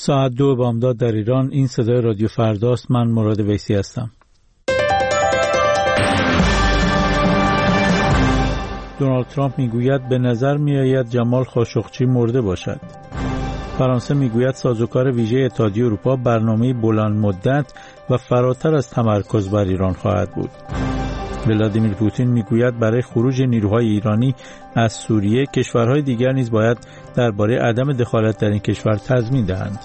ساعت 2 بامداد در ایران. این صدای رادیو فرداست. من مراد ویسی هستم. دونالد ترامپ میگوید به نظر میآید جمال خاشقچی مرده باشد. فرانسه میگوید سازوکار ویژه اتحادیه اروپا برنامه‌ای بلند مدت و فراتر از تمرکز بر ایران خواهد بود. ولادیمیر پوتین میگوید برای خروج نیروهای ایرانی از سوریه کشورهای دیگر نیز باید درباره عدم دخالت در این کشور تضمین دهند.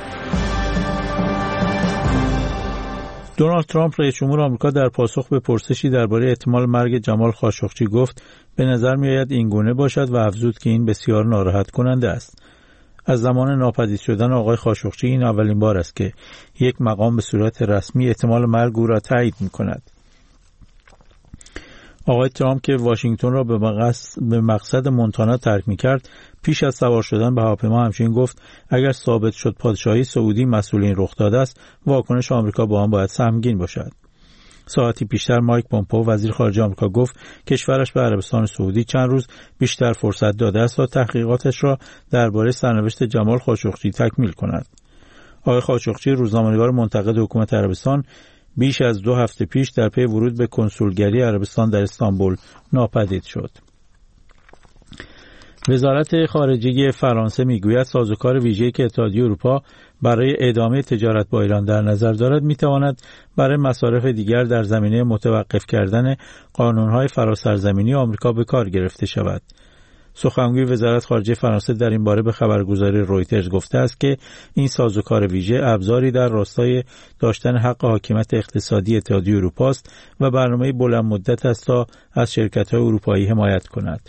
دونالد ترامپ رئیس جمهور آمریکا در پاسخ به پرسشی درباره احتمال مرگ جمال خاشقچی گفت به نظر میآید این گونه باشد و افزود که این بسیار ناراحت کننده است. از زمان ناپدید شدن آقای خاشقچی این اولین بار است که یک مقام به صورت رسمی احتمال مرگ او را تایید می‌کند. آقای ترامپ که واشنگتن را به مقصد مونتانا ترک می‌کرد، پیش از سوار شدن به هواپیما همچنین گفت اگر ثابت شد پادشاهی سعودی مسئول این رخ داده است، واکنش آمریکا با آن باید سهمگین باشد. ساعتی پیشتر مایک پومپئو وزیر خارجه آمریکا گفت کشورش به عربستان سعودی چند روز بیشتر فرصت داده است تا تحقیقاتش را درباره سرنوشت جمال خاشقچی تکمیل کند. آقای خاشقچی روزنامه‌نگار منتقد حکومت عربستان بیش از 2 هفته پیش در پی ورود به کنسولگری عربستان در استانبول ناپدید شد. وزارت خارجه فرانسه میگوید سازوکار ویژه‌ای که اتحادیه اروپا برای ادامه تجارت با ایران در نظر دارد میتواند برای مصارف دیگر در زمینه متوقف کردن قانون‌های فراسرزمینی آمریکا به کار گرفته شود. سخنگوی وزارت خارجه فرانسه در این باره به خبرگزاری رویترز گفته است که این سازوکار ویژه ابزاری در راستای داشتن حق حاکمیت اقتصادی اتحادیه اروپا است و برنامه بلند مدت است تا از شرکت‌های اروپایی حمایت کند.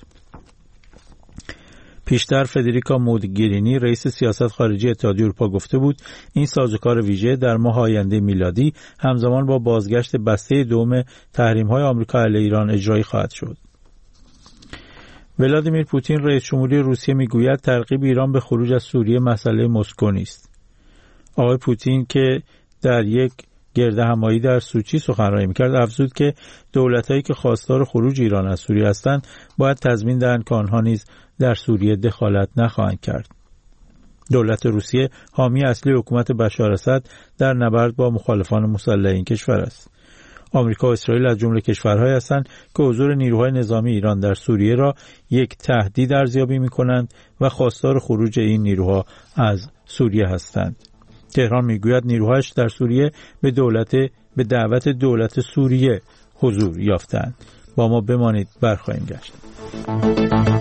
پیشتر فدریکا موگرینی رئیس سیاست خارجی اتحادیه اروپا گفته بود این سازوکار ویژه در ماه آینده میلادی همزمان با بازگشت بسته دوم تحریم‌های آمریکا علیه ایران اجرایی خواهد شد. ولادیمیر پوتین رئیس جمهوری روسیه میگوید ترغیب ایران به خروج از سوریه مسئله مسکو نیست. آقای پوتین که در یک گردهمایی در سوچی سخنرانی میکرد افزود که دولت‌هایی که خواستار خروج ایران از سوریه هستند باید تضمین دهند که آنها نیز در سوریه دخالت نخواهند کرد. دولت روسیه حامی اصلی حکومت بشار اسد در نبرد با مخالفان مسلح این کشور است. آمریکا و اسرائیل از جمله کشورهایی هستند که حضور نیروهای نظامی ایران در سوریه را یک تهدید ارزیابی می‌کنند و خواستار خروج این نیروها از سوریه هستند. تهران میگوید نیروهاش در سوریه به دعوت دولت سوریه حضور یافتند. با ما بمانید، برخواهیم گشت.